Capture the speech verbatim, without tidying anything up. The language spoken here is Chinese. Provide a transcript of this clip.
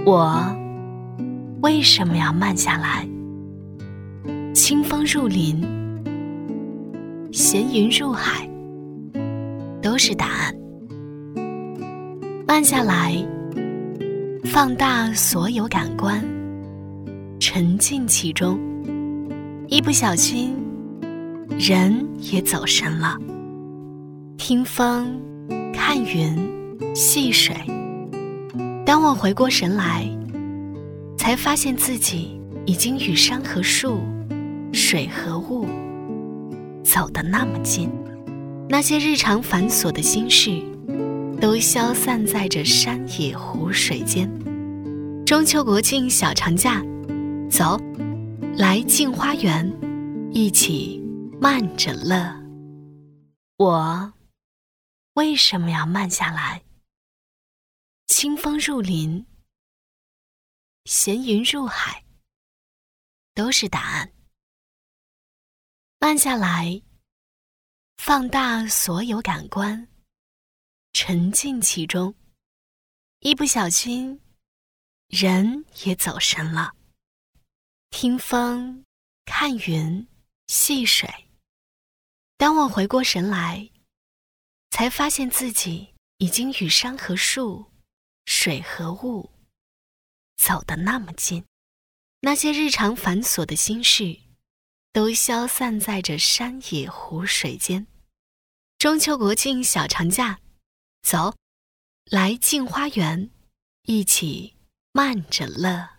我为什么要慢下来？清风入林，闲云入海，都是答案。慢下来，放大所有感官，沉浸其中，一不小心，人也走神了。听风，看云，戏水。当我回过神来，才发现自己已经与山和树、水和雾走得那么近。那些日常繁琐的心事都消散在这山野湖水间。中秋国庆小长假，走，来镜花园，一起慢着乐。我为什么要慢下来？清风入林，闲云入海，都是答案。慢下来，放大所有感官，沉浸其中，一不小心，人也走神了。听风，看云，戏水。当我回过神来，才发现自己已经与山和树、水和雾走得那么近。那些日常繁琐的心事都消散在这山野湖水间。中秋国庆小长假，走，来镜花园，一起慢着乐。